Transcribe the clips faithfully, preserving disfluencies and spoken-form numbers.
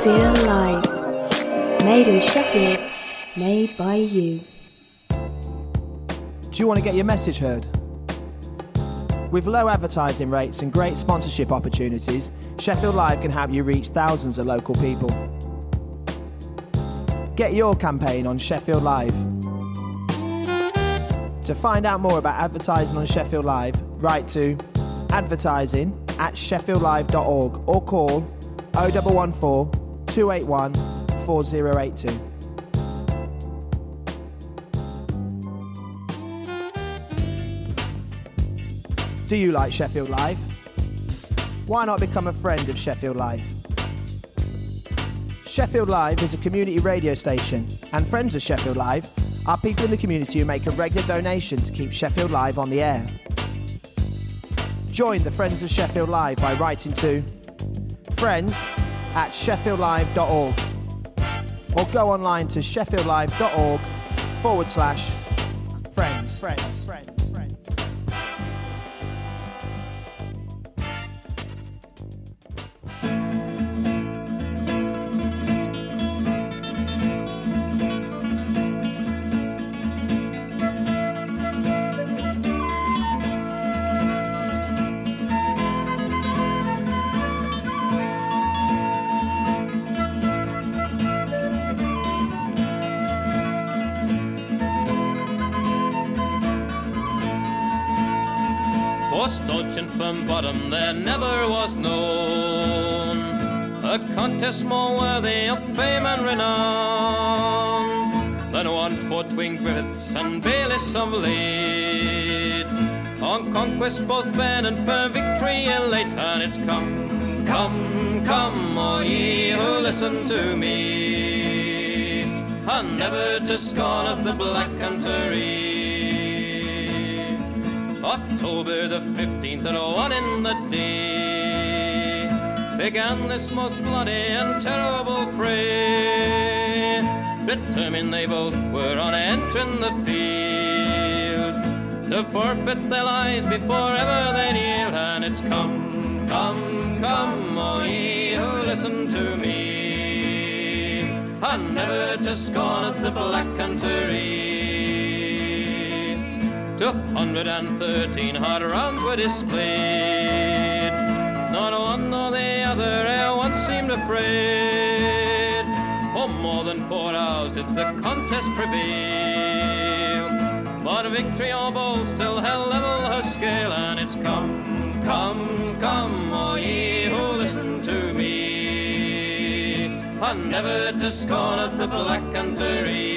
Sheffield Live. Made in Sheffield, made by you. Do you want to get your message heard? With low advertising rates and great sponsorship opportunities, Sheffield Live can help you reach thousands of local people. Get your campaign on Sheffield Live. To find out more about advertising on Sheffield Live, write to advertising at sheffield live dot org or call oh one one four, two eight one, four oh eight two. Do you like Sheffield Live? Why not become a friend of Sheffield Live? Sheffield Live is a community radio station, and friends of Sheffield Live are people in the community who make a regular donation to keep Sheffield Live on the air. Join the Friends of Sheffield Live by writing to friends at sheffield live dot org or go online to sheffield live dot org forward slash friends. Friends. Friends. From bottom there never was known a contest more worthy of fame and renown than one for Twin Griffiths and Bayliss of late. On conquest both Ben and for victory elate, and it's come, come, come, all ye who listen to me, and never to scorn of the Black Country. October the fifteenth at one in the day began this most bloody and terrible fray. Determined they both were on entering the field to forfeit their lives before ever they'd yield. And it's come, come, come, all ye who listen to me, and never to scorn of the Black Country. Two hundred and thirteen hard rounds were displayed, not one nor the other e'er once seemed afraid. For more than four hours did the contest prevail, but victory or bowl still held level her scale. And it's come, come, come, all ye who listen to me, and never to scorn of the Black Country.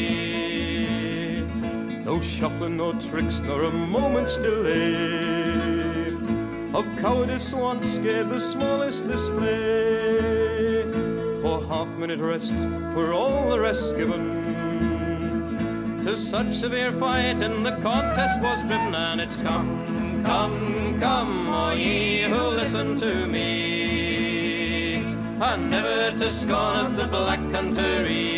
No shuffling, no tricks, nor a moment's delay of cowardice once gave the smallest display. For half-minute rest were all the rest given, to such severe fight in the contest was driven. And it's come, come, come, all ye who listen to me, and never to scorn of the Black Country.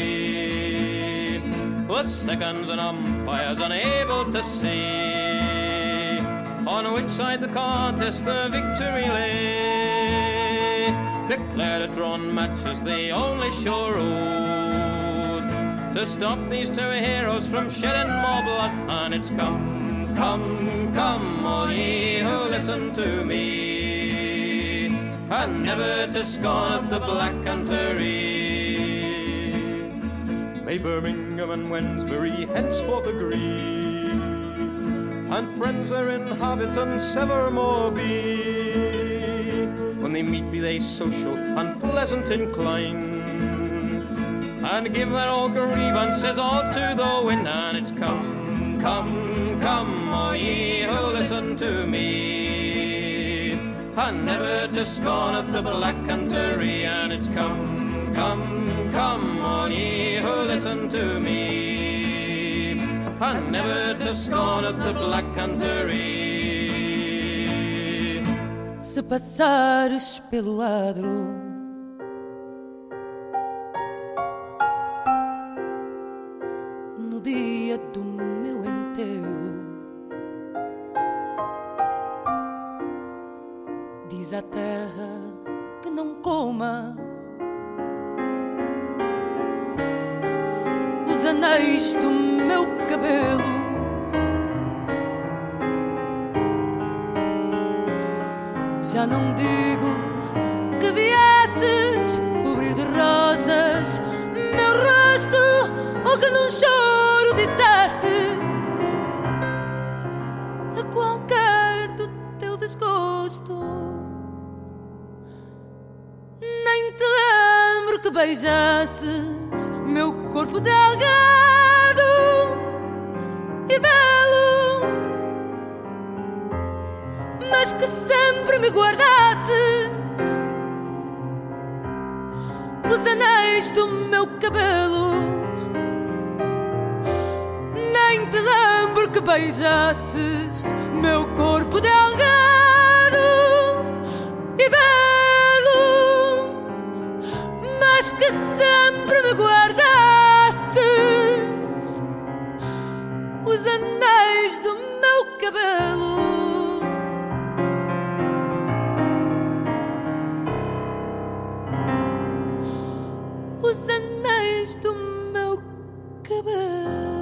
The seconds and umpires unable to say on which side the contest the victory lay, declared a drawn match as the only sure road to stop these two heroes from shedding more blood. And it's come, come, come, all ye who listen to me, and never to scorn of the Black Country. May Birmingham and Wednesbury henceforth agree, and friends their inhabitants evermore be. When they meet, be they social and pleasant inclined, and give their old grievances all to the wind. And it's come, come, come, all ye who listen to me, and never to scorn of the Black Country. And it's come, come, come, all ye who listen to me, and never to scorn of the Black Country. Se passares pelo adro, no dia do meu enterro, diz a terra que não coma anéis do meu cabelo. Já não digo que viesses cobrir de rosas meu rosto, ou que num choro dissesses a qualquer do teu desgosto. Nem te lembro que beijasses meu corpo delgado e belo, mas que sempre me guardasses os anéis do meu cabelo. Nem te lembro que beijasses meu corpo delgado e belo, mas que sempre me guardasses os anéis do meu cabelo. Os anéis do meu cabelo.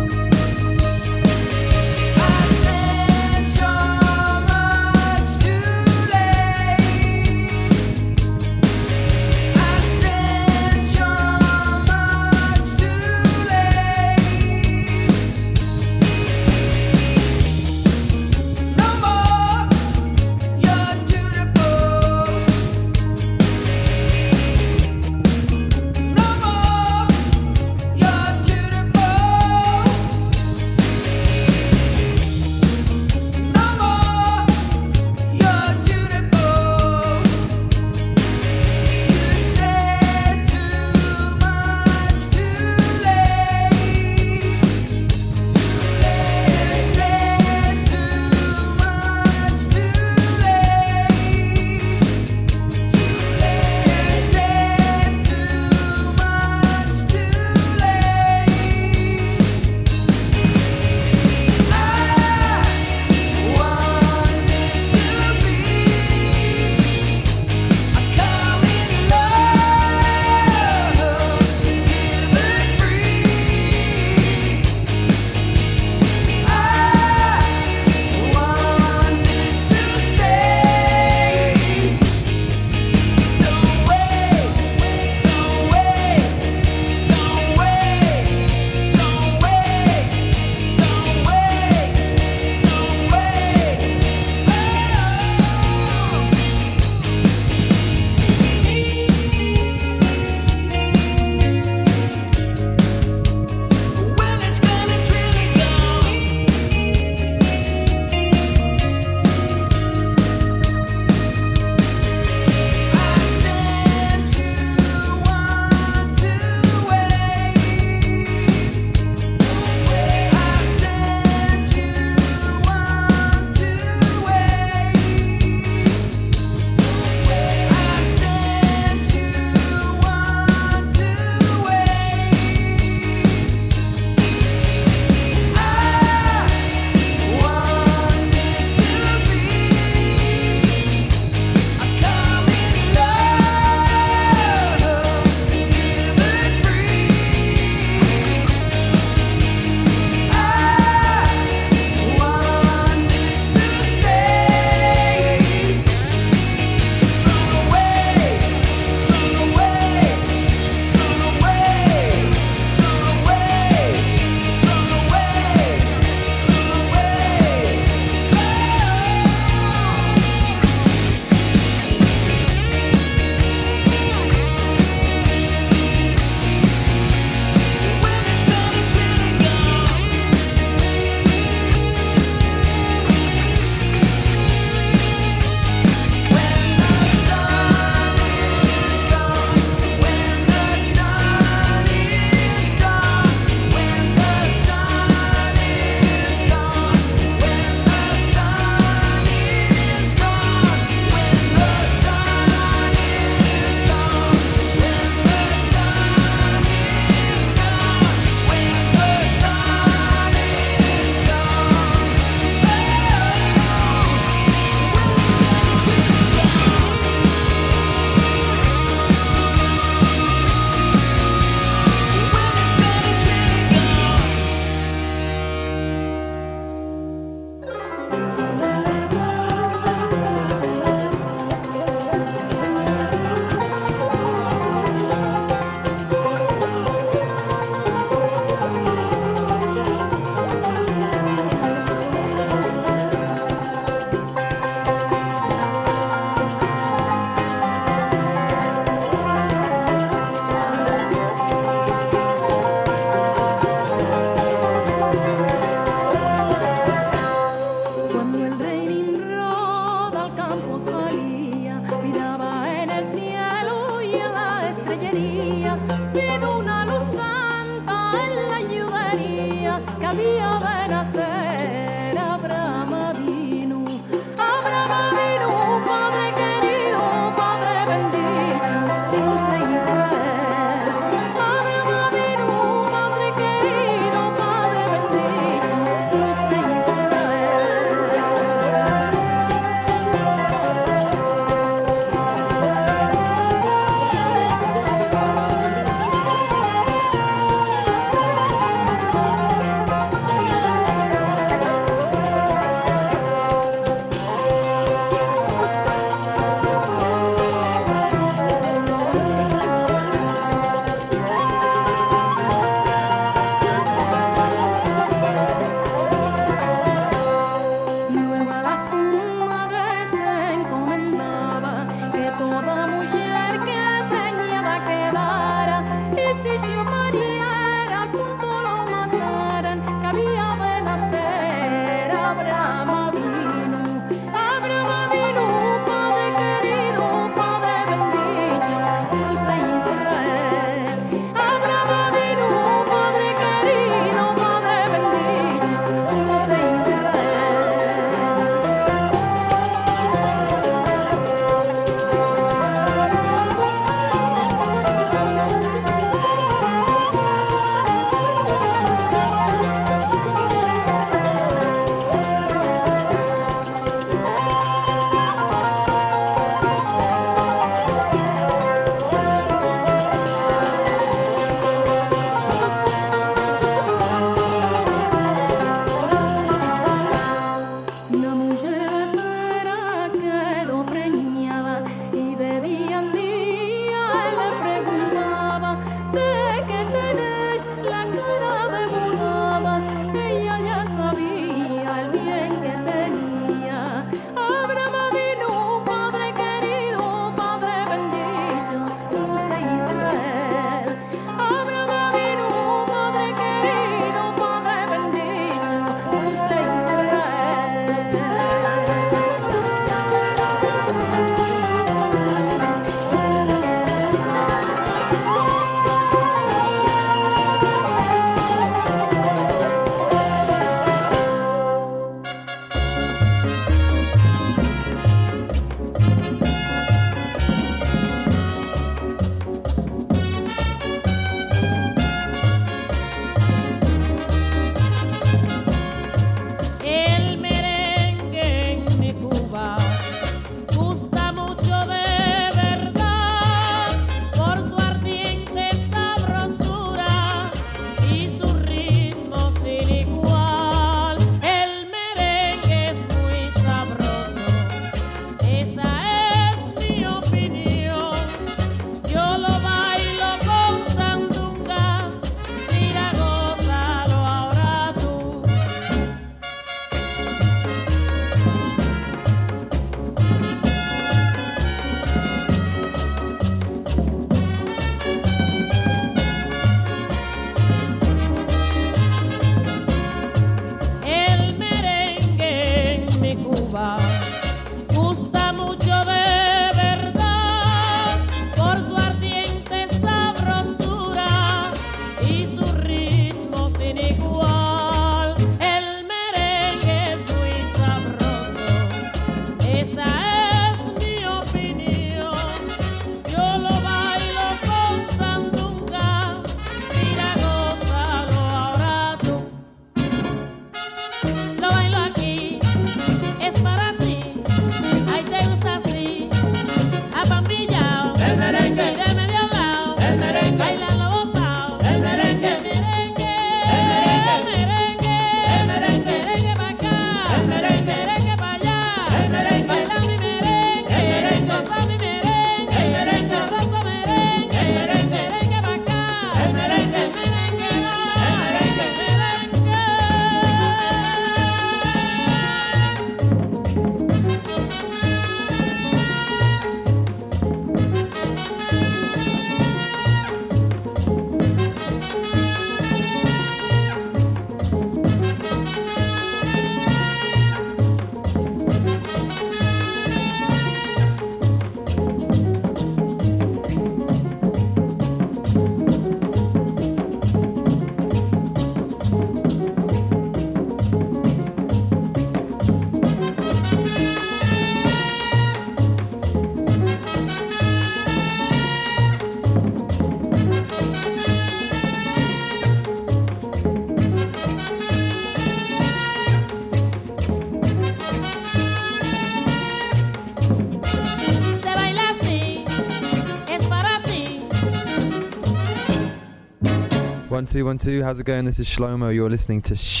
One, two, one, two. How's it going? This is Shlomo. You're listening to Sh-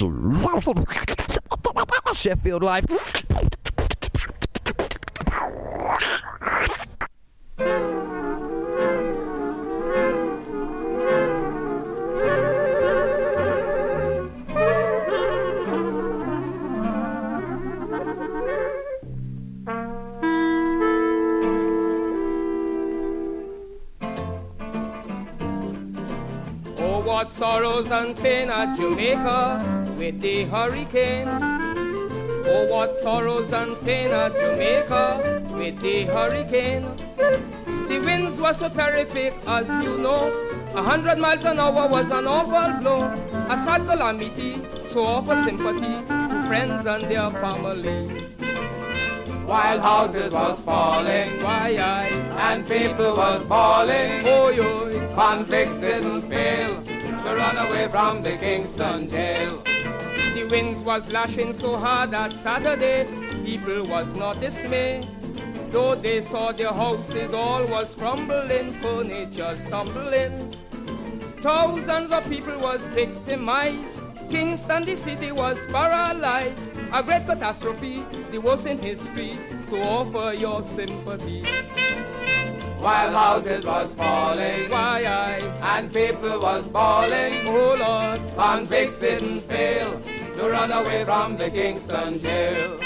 Sheffield Live. what sorrows and pain at Jamaica with the hurricane. Oh, what sorrows and pain at Jamaica with the hurricane. The winds were so terrific, as you know. A hundred miles an hour was an awful blow. A sad calamity, so offer sympathy to friends and their family. While houses was falling, why I and people was bawling, oh yo, convicts didn't fail to run away from the Kingston jail. The winds was lashing so hard that Saturday, people was not dismayed. Though they saw their houses all was crumbling, furniture stumbling. Thousands of people was victimized. Kingston, the city, was paralyzed. A great catastrophe, the worst in history, so offer your sympathy. While houses was falling, why I and people was bawling, oh Lord, convicts didn't fail to run away from the Kingston jail.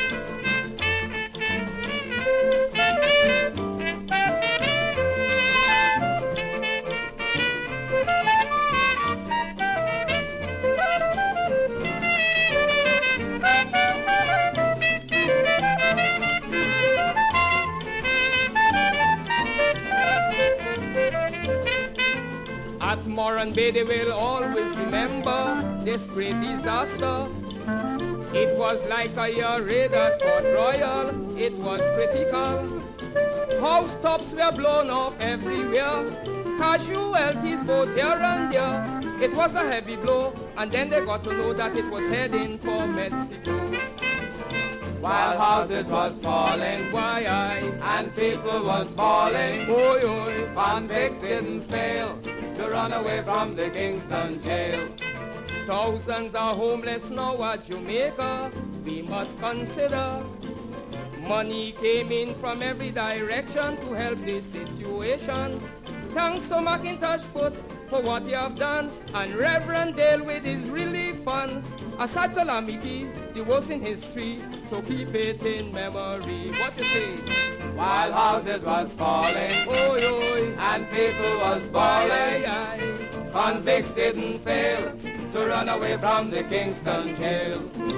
At Moran Bay they will always remember this great disaster. It was like a year raid at Port Royal, it was critical. Housetops were blown off everywhere, casualties both here and there. It was a heavy blow, and then they got to know that it was heading for Mexico. While houses was falling, why I and people was bawling, oh yo, convicts didn't fail to run away from the Kingston jail. Thousands are homeless now at Jamaica, we must consider. Money came in from every direction to help this situation. Thanks to Macintosh Foot for what you have done, and Reverend Dale with his relief fund. A sad calamity, the worst in history, so keep it in memory. What you say? While houses was falling, oh yo, and people was bawling, convicts didn't fail to run away from the Kingston jail.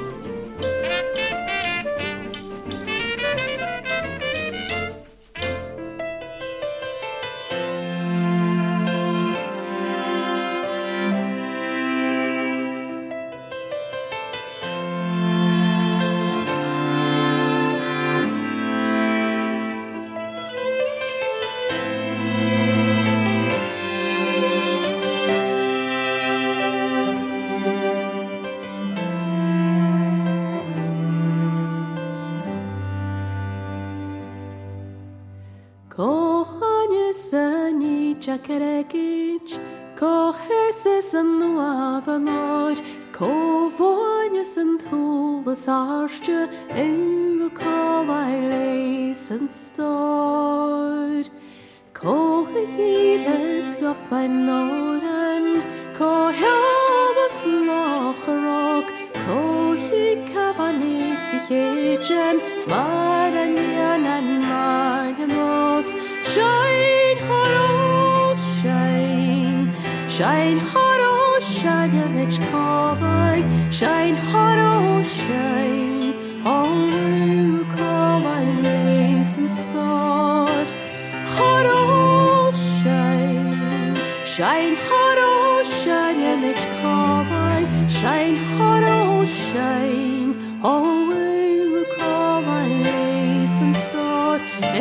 Jacaregic, coheses and nuavanor, covoyes and tulas arche, eau covailes and stored. Cohegiles got by Noran, cohelvas nocherog, cohi cavanich agen, maranian and marganos, shine haro, shine, shine haro, shine mich covai, shine haro, shine, all covai lace and start, haro, shine, shine haro, shine mich covai, shine haro, shine, all covai lace and start,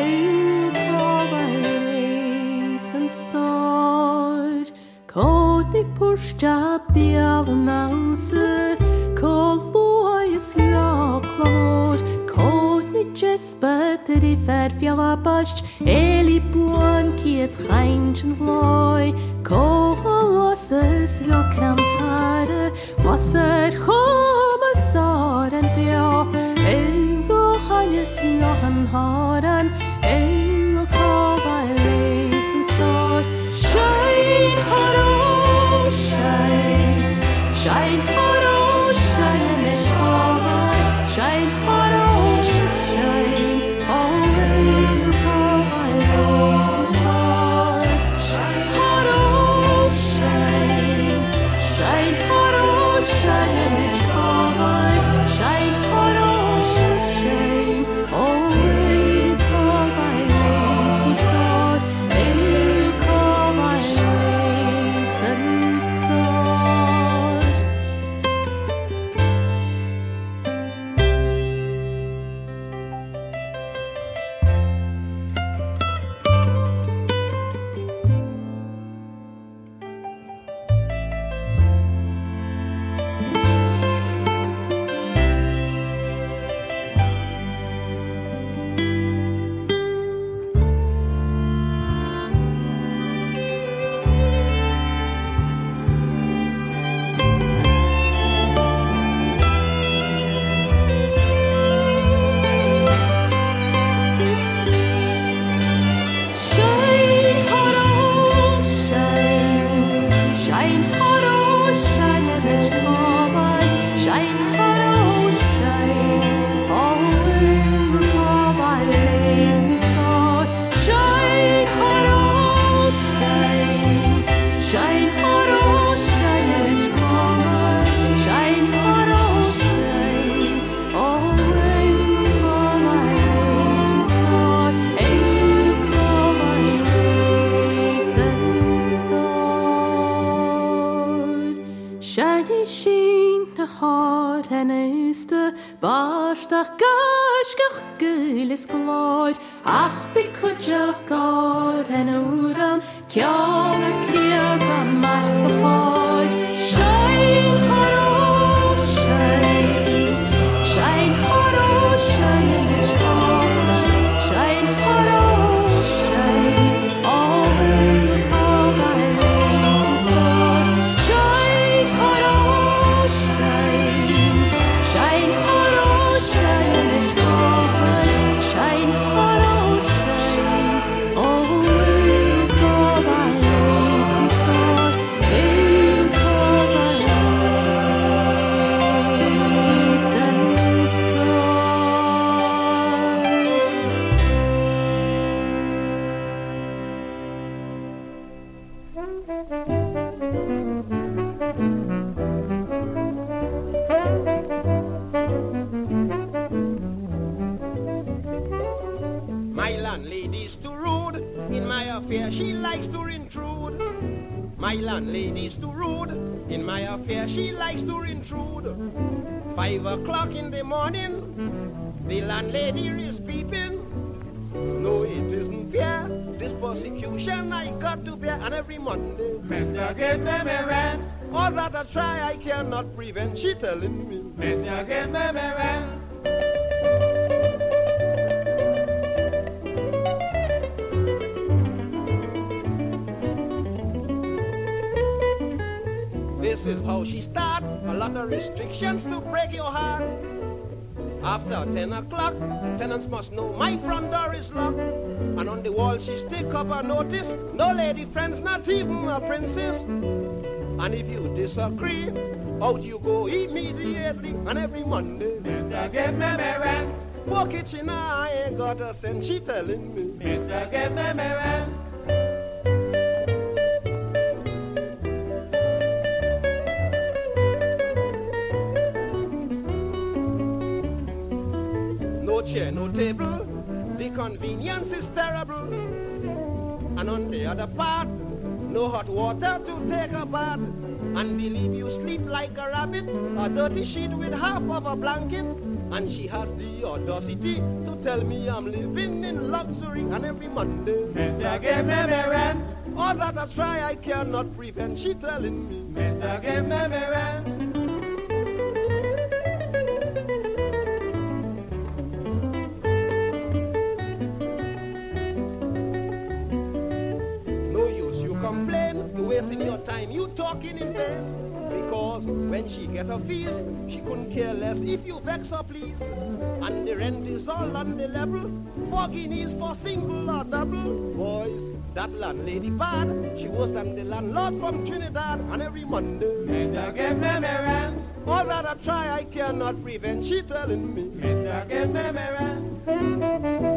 start. Konig pushta bialanause, koloyes yaklamor, konig jespeteri verfialabast, eli buon kiet reinchen loy, koholoses yakramtare, wasser chomasaren bio, ego hanyes yahan haran, ego kovai start. Shine, haro, shine, shine, haro, shine, mish kovai, shine, haro, shine, all kovai race and start. Shine, haro, shine, Táisteach gaisgach gulis glóid ach bí cuideach gád en úram ceall ar criad a mar bachóid Shine choró shine Shine choró shine in its cover Shine choró shine over the cover raising star Shine choró shine Shine choró shine in its cover Shine choró shine over the cover raising star in cover raising star My landlady's too rude. In my affair, she likes to intrude. My landlady's too rude. In my affair, she likes to intrude. Five o'clock in the morning, the landlady is peeping. No, it isn't fair. This persecution I got to bear, and every Monday, Mister Give me me rent. all that I try I cannot prevent. She telling me, Mister Give me me rent. this is how she start. A lot of restrictions to break your heart. After ten o'clock, tenants must know my front door is locked. And on the wall she stick up a notice, no lady friends, not even a princess. And if you disagree, out you go immediately. And every Monday, Mister Give me me rent. poor kitchen, I ain't got a cent. She telling me, Mister Give me me rent. no chair, no table, the convenience is terrible. And on the other part, no hot water to take a bath. And believe you sleep like a rabbit, a dirty sheet with half of a blanket. And she has the audacity to tell me I'm living in luxury. And every Monday, Mister Give me me rent. all that I try I cannot prevent. She telling me, Mister Give me me rent. no use you complain, you wasting your time, you talking in vain. Because when she get her fees, she couldn't care less if you vex her, please. And the rent is all on the level, four guineas for single or double. Boys, that landlady bad, she worse than the landlord from Trinidad. And every Monday, Mister Give me me rent. all that I try I cannot prevent. She telling me, Mister Give me me rent.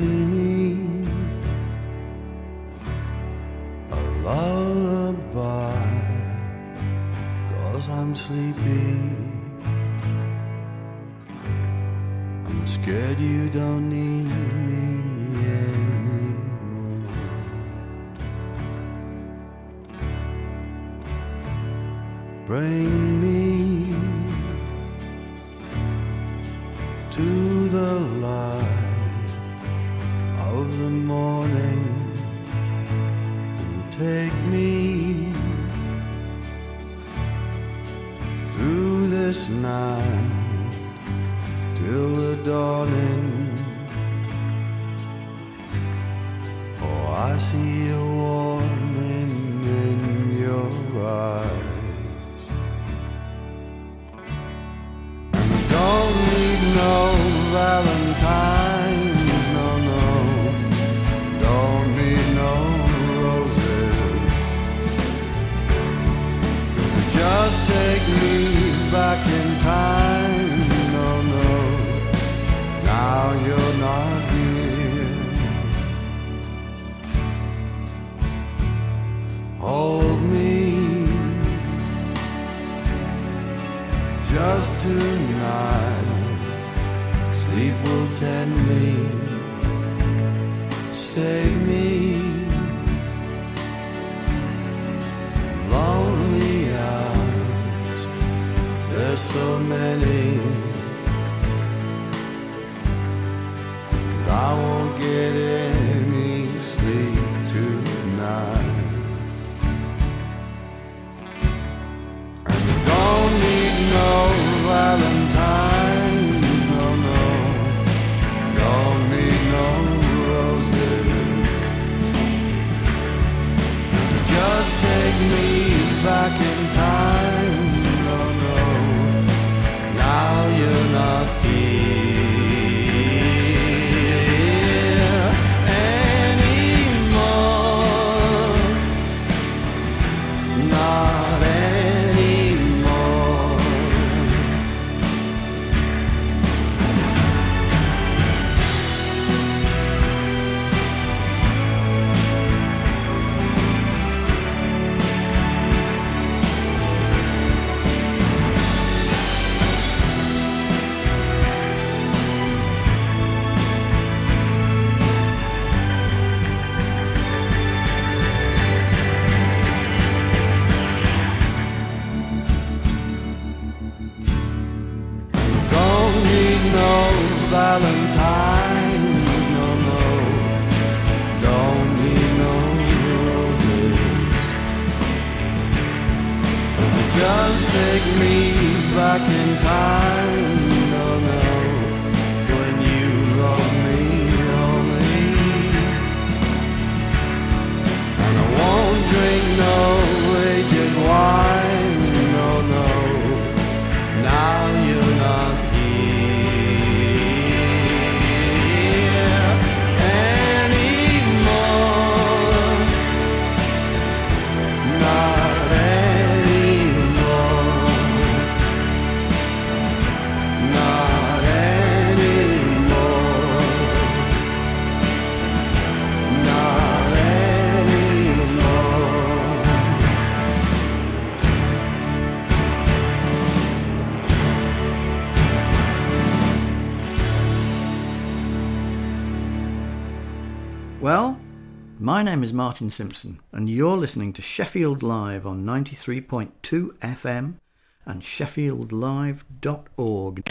Sing me a lullaby, 'cause I'm sleepy. I'm scared you don't need me anymore. Bring me to the light of the morning and take me through this night till the dawning. Oh, I see a warning in your eyes, and I don't need no Valentine's, no, no, don't need no roses, 'cause it just take me back in time. No, no, now you're not here. Hold me just tonight. Sleep will tend me, save me from lonely hours. There's so many, and I won't get any sleep tonight. And I don't need no Valentine's, no, no, don't need no roses, 'cause it just take me back in time. No, no, now you're not here anymore, not anymore. Don't need no Valentine's, no, no, don't need no roses, 'cause it just take me back in time. No, no, when you love me only, and I won't drink no aged wine. No, no, now you're not here anymore, not anymore, not anymore, not anymore. Well, my name is Martin Simpson, and you're listening to Sheffield Live on ninety-three point two F M and sheffield live dot org.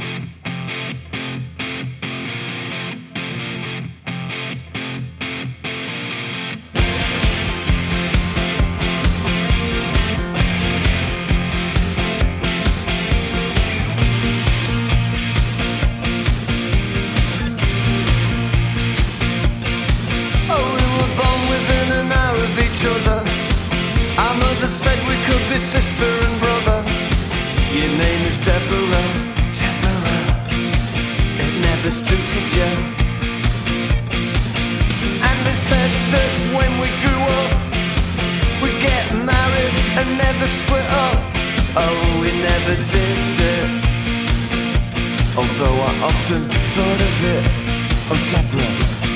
Oh, we were born within an hour of each other. Our mother said we could be sister and brother. Your name is Deborah, Deborah. It never suited you. And they said that when we grew up, we'd get married and never split up. Oh, we never did it. Although I often thought of it. Oh, Deborah,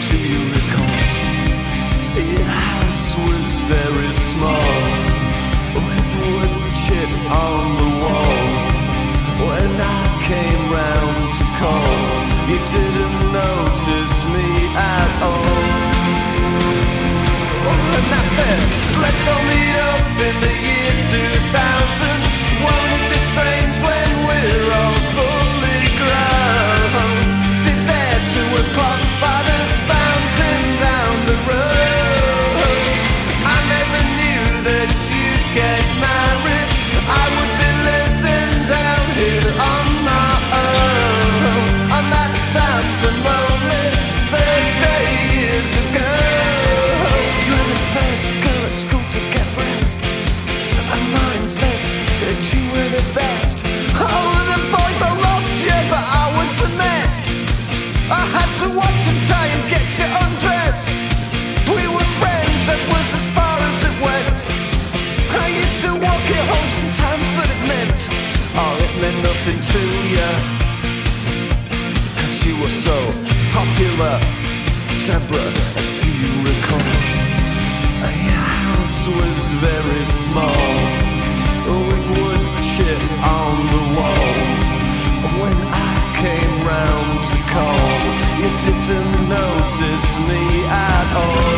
Deborah, do you recall? Your house was very small, with wood chip on the wall. When I came round to call, you didn't notice me at all.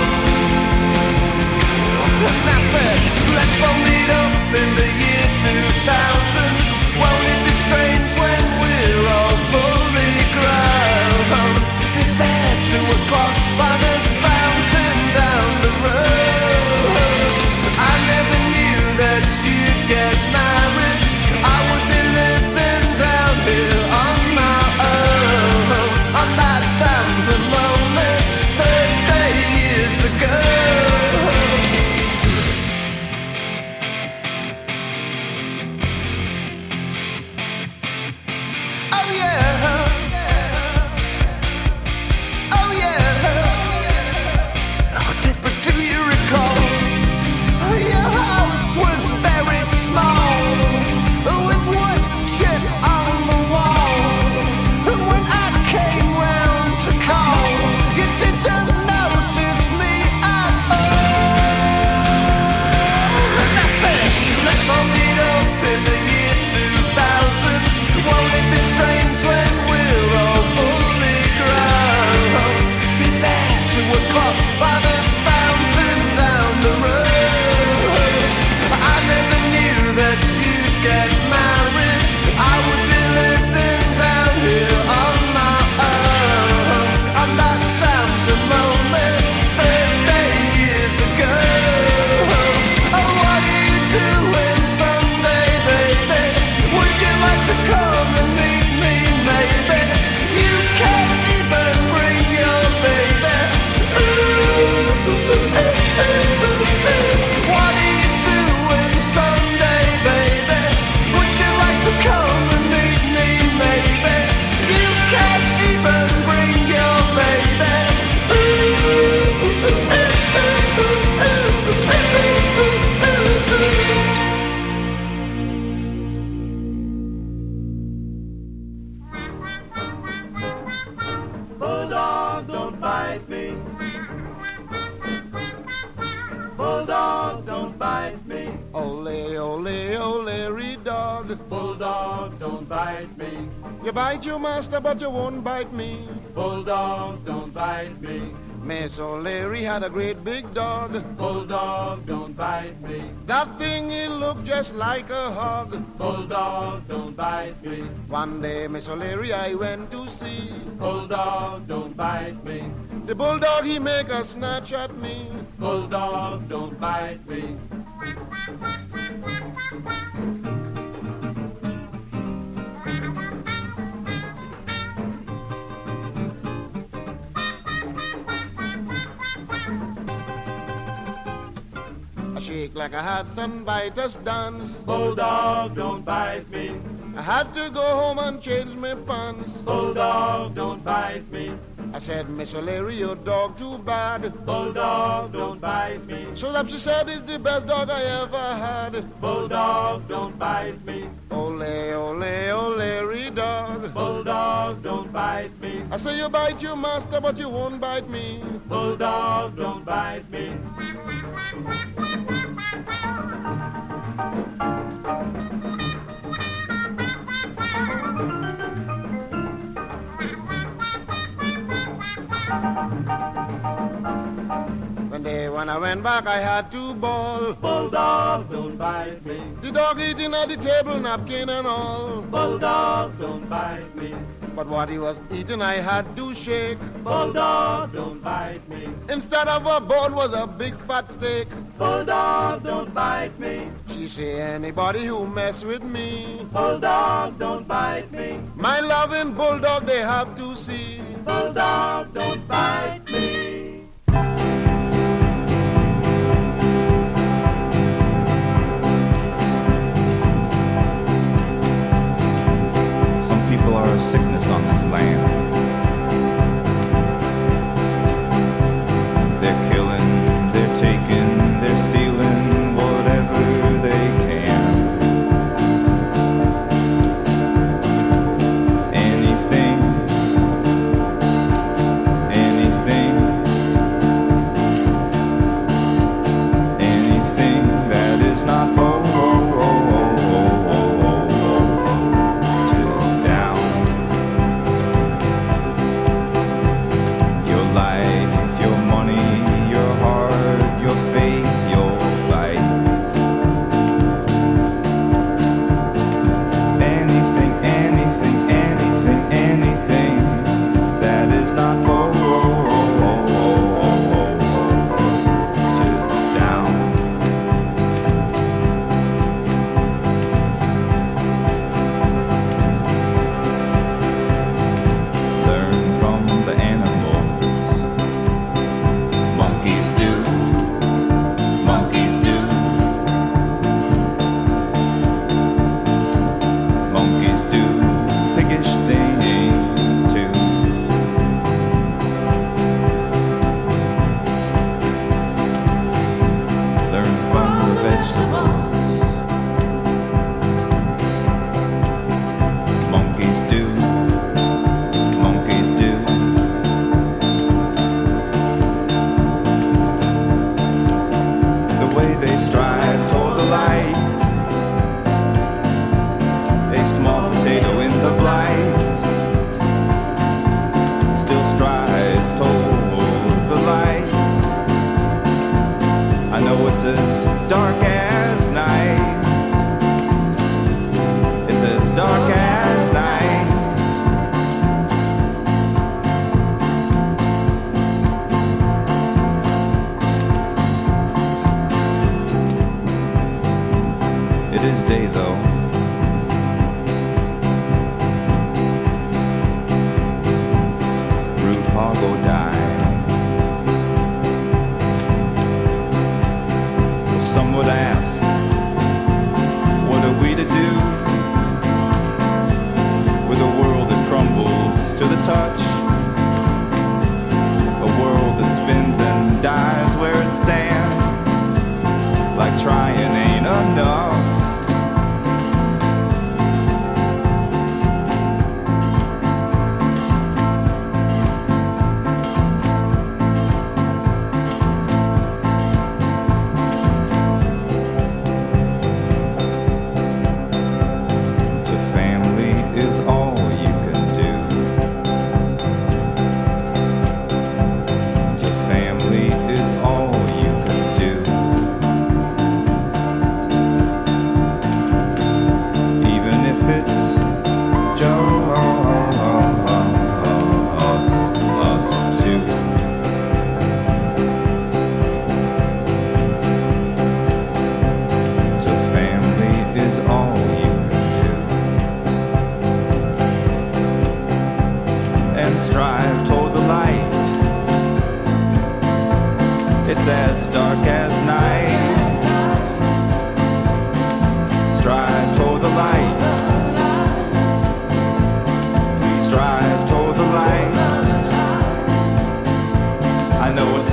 And I said, let's all meet up in the year two thousand. Won't it be strange when we're all fully grown? Be there two o'clock by the fountain down the road. I never knew that you'd get married. I would be living down here on my own, on that damn lonely Thursday years ago. But you won't bite me. Bulldog, don't bite me. Miss O'Leary had a great big dog. Bulldog, don't bite me. That thing, it looked just like a hog. Bulldog, don't bite me. One day, Miss O'Leary, I went to see. Bulldog, don't bite me. The bulldog, he make a snatch at me. Bulldog, don't bite me. Shake like I had some biters dance. Bulldog, don't bite me. I had to go home and change my pants. Bulldog, don't bite me. I said, Miss O'Leary, your dog too bad. Bulldog, don't bite me. So up she said, it's the best dog I ever had. Bulldog, don't bite me. Ole, ole, O'Leary dog. Bulldog, don't bite me. I say you bite your master, but you won't bite me. Bulldog, don't bite me. One day when I went back, I had to bawl. Bulldog, don't bite me. The dog eating at the table, napkin and all. Bulldog, don't bite me. But what he was eating, I had to shake. Bulldog, don't bite me. Instead of a bone was a big fat steak. Bulldog, don't bite me. She say anybody who mess with me. Bulldog, don't bite me. My loving bulldog, they have to see. Bulldog, don't bite me. People are a sickness on this land. They're killing, they're taking, they're stealing whatever they can. Anything, anything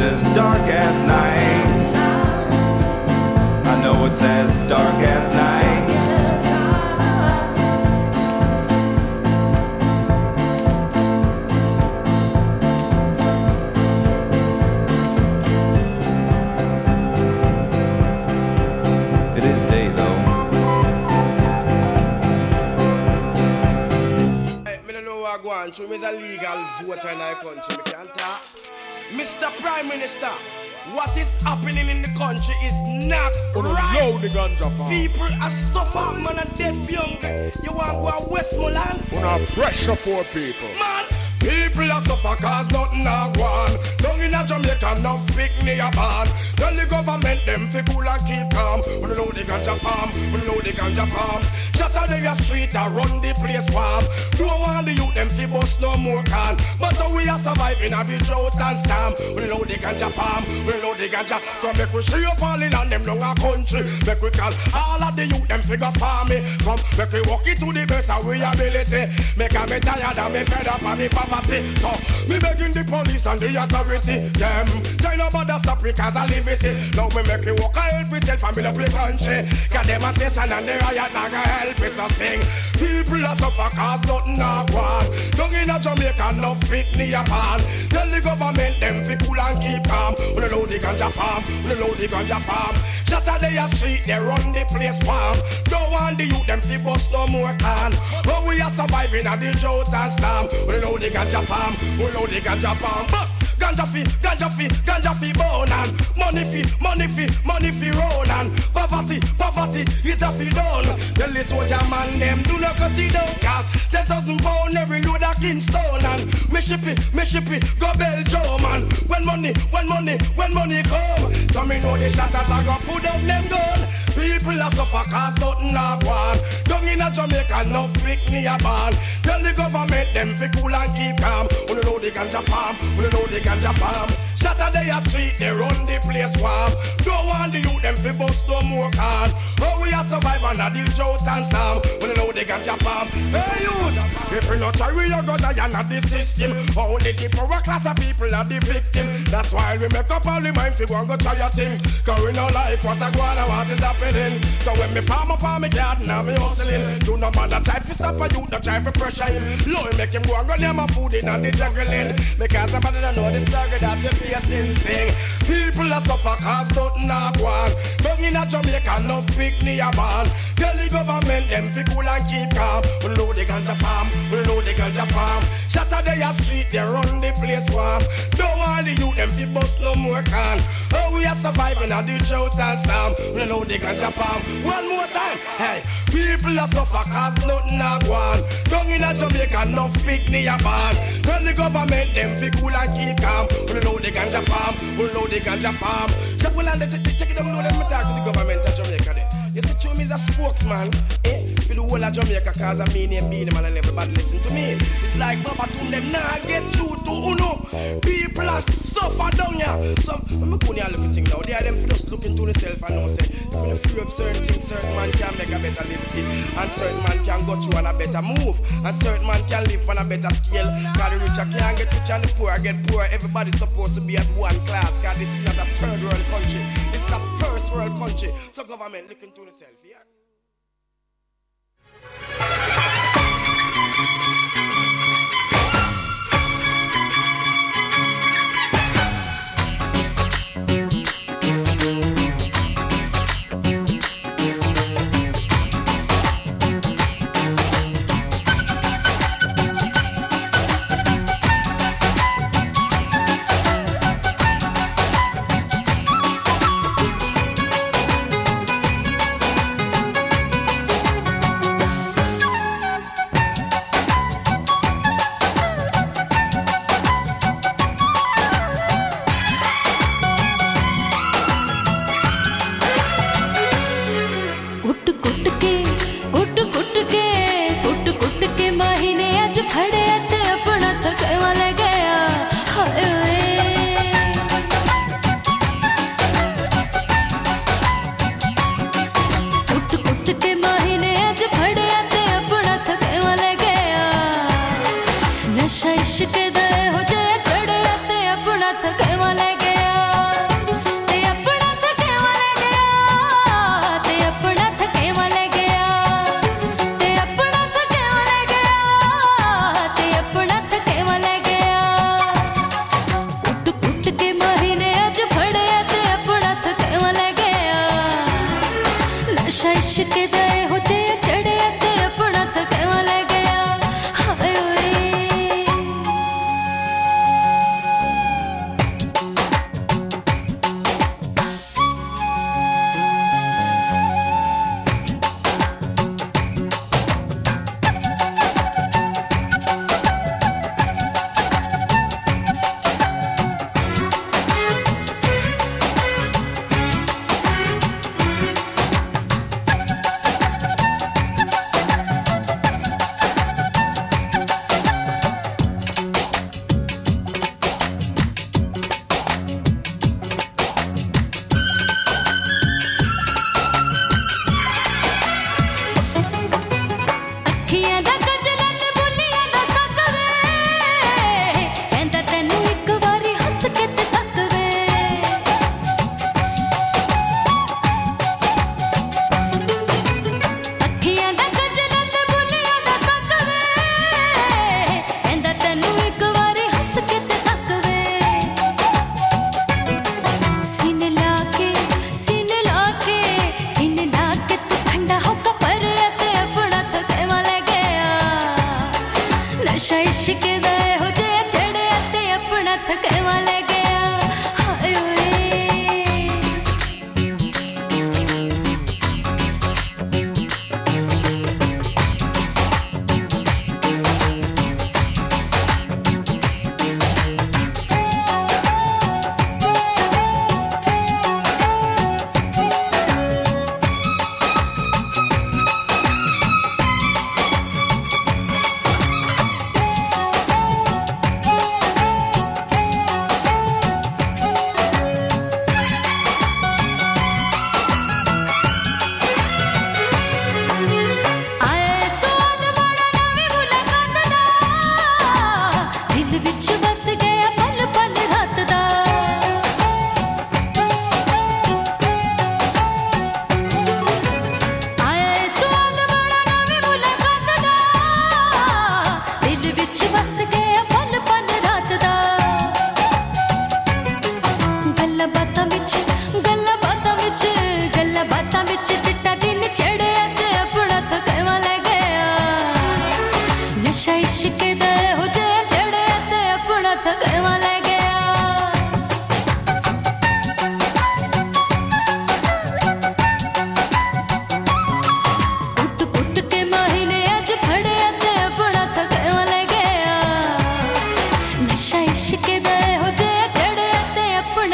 says dark as night. I know it says dark as night. It is day though. Hey, me don't know what I go on. So me's a legal voter in our country. Me can't talk. Mister Prime Minister, what is happening in the country is not right. Load the ganja farm. People are suffering, man, and dead young. You want to go to Westmoreland? Wanna pressure poor people. Man, people are suffering cause nothing are gone. Down in a Jamaica, no big near ban. Tell the government them fi cool and keep calm. We know the ganja farm, we know the ganja farm. Shatter the street and run the place warm. Don't want the youth them fi bust no more can. But how we are surviving a the drought and storm. We know the ganja farm, we know the ganja. Come make we see up all in and them long a country. Make we call all of the youth them figure farming. Come make we walk it to the best of we ability. Make a me tired and me fed up of the poverty. So me begging the police and the authority. Them China bother stop because I live it. Now me make it walk a help itself and build up the country. Got them a station and the riot not gonna help us to sing. People are suffer cause nothing a gone. Down in a Jamaica no fit near pan. Tell the government them fi cool and keep calm. We don't know the ganja farm, we don't know the ganja farm. Shatter the street, they run the place palm. Don't want the youth them fi bust no more can. But we are surviving at the drought and storm. We don't know the ganja farm, we don't know the ganja farm. But ganja fi, ganja fi, ganja fi bone and money fi, money fi, money fi roll and poverty, poverty, it a fi done. Tell the soldier man them do not cut it down cause ten thousand pound every load of Kingston and me ship it, me ship it, go Belgium and when money, when money, when money come, so me know the shatters are gonna put up them gun. People are suffer cause nothing a gone. Down in a Jamaica no freak me a ball. Tell the government them fi cool and keep calm. We know the ganja farm, we know the ganja farm. Shatter the street, they run the place warm. Don't want the youth them fi bust no more can. How we are surviving at the drought and storm. We know the ganja farm. Hey youth, if we not try we are gonna die at the system. Only the poor class of people are the victim. That's why we make up all the mind fi go and go try a thing. Cause we not like what I go and what is happening. So when me farm up on me garden and me hustling, do no matter try fi stop a youth, no try fi pressure him. Lord make him go and run them a food in and the juggling. Because somebody don't know the struggle that you facing. Sing. People are suffer cause nothing a go on. Down in a Jamaica no speak near ban. Tell the government them fi cool and keep calm. We know the ganja farm, we know the ganja farm. Shatter the street, they run the place warm. Don't want the youth them fi bust no more can. Oh we are surviving at the drought and storm. We know the ganja farm. One more time, hey. People are suffer cause nothing a go on. Down in a Jamaica no speak near ban. Tell the government them fi cool and keep calm. We know the ganja farm, we know the ganja farm. Shuffle and they take it up, know them talk to the government of Jamaica there. You see, Chum is a spokesman, eh? For the whole of Jamaica, cause I mean and be them and everybody listen to me. It's like Babaton, them nah get through to Uno. People are suffer down here. So, I'm going to look at things now. They are them just looking to themselves and know, say, if you free up certain things, certain man can make a better living. And certain man can go through on a better move. And certain man can live on a better scale. Cause the richer can't get rich and the poor get poor. Everybody's supposed to be at one class. Cause this is not a third world country. This is a first world country. So government looking to itself, yeah?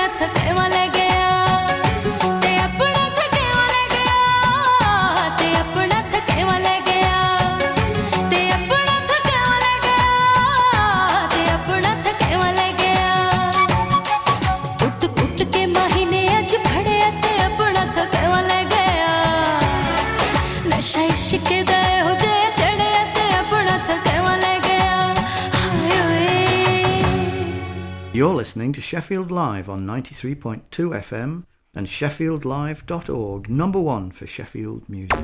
थकेवा ले गया ते अपना थकेवा ले गया ते अपना थकेवा ले गया ते अपना थकेवा ले गया ते अपना थकेवा ले गया उठ उठ के महीने अज फड़े ते अपना थकेवा ले गया नशा इश्क दे हो जे चढ़े ते अपना थकेवा ले गया हाय ओए You're listening to Sheffield Live on ninety-three point two F M and sheffield live dot org, number one for Sheffield music.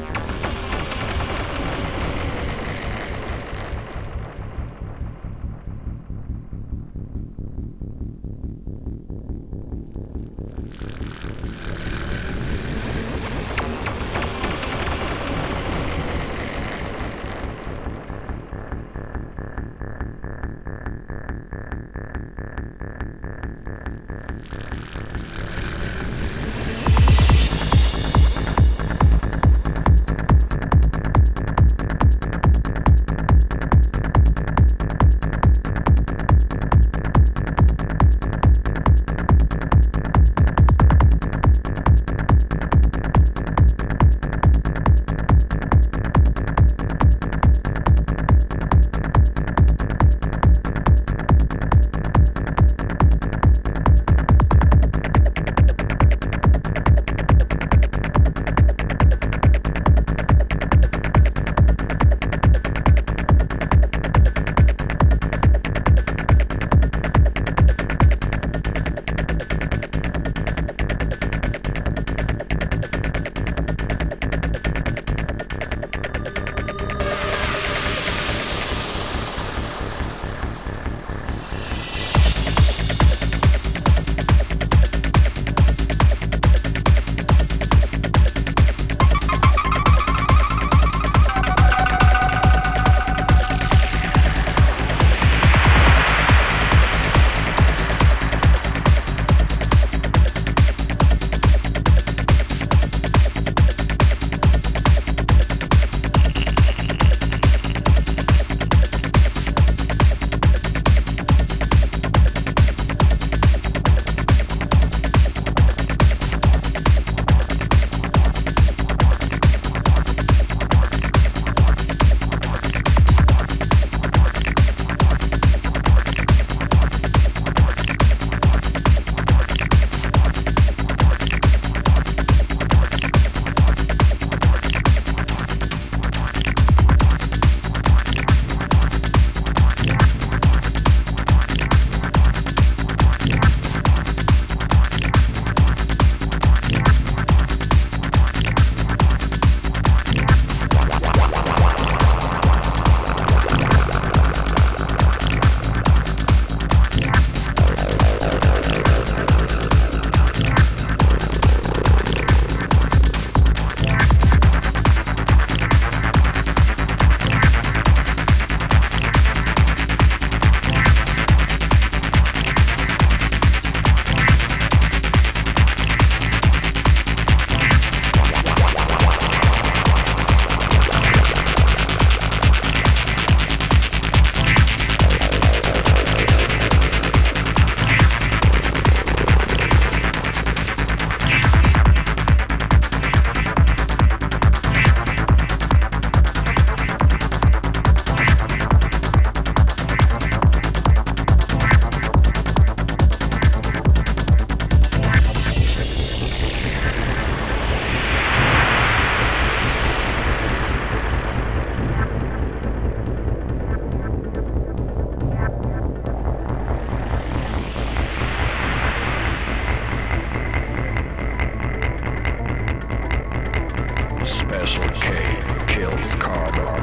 Special K kills karma.